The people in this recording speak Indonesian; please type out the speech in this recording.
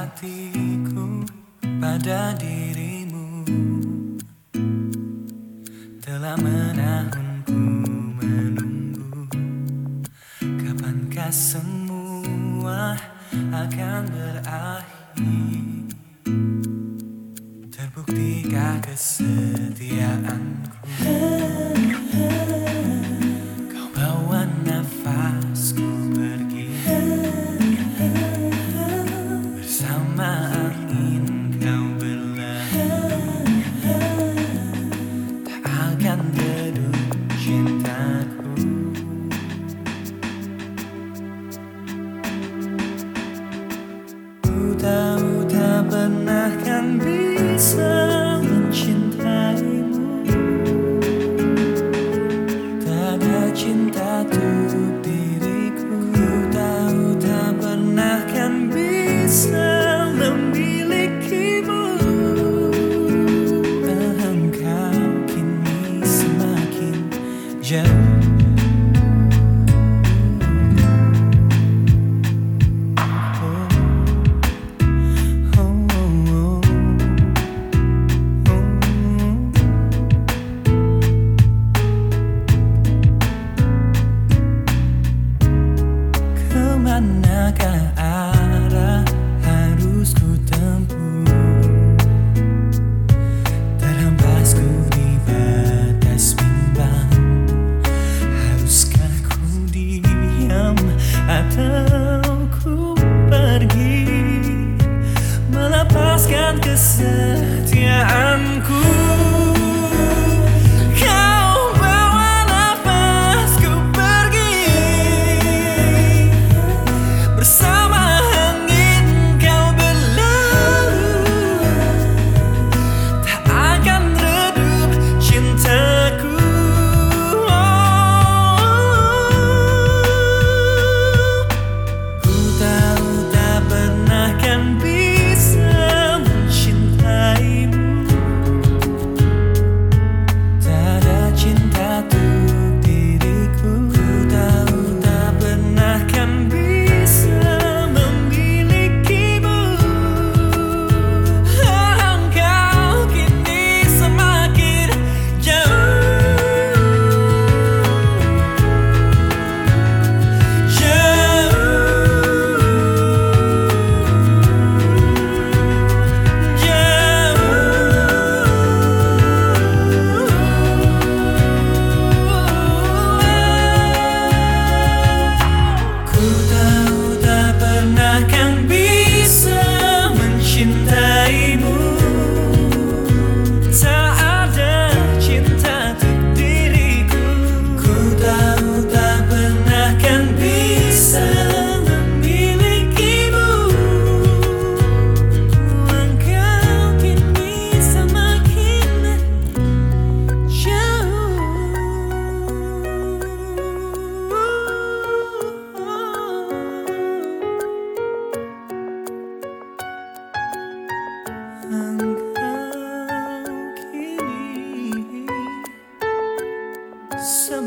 hatiku pada dirimu. Telah menahunku menunggu, kapankah semua akan berakhir? Terbuktikah kesetiaanku? Kau bawa nafasku pergi, bersama angin kau berlalu. Tak akan redup cintaku. Ku tahu tak pernah kan bisa mencintaimu. Tak ada cinta untuk diriku. Ku tahu tak pernah kan bisa memilikimu. Engkau kini semakin jauh. Manakah arah harus ku tempuh? Terhempas ku di batas bimbang. Haruskah ku diam atau ku pergi, melepaskan kesetiaanku? Engkau kini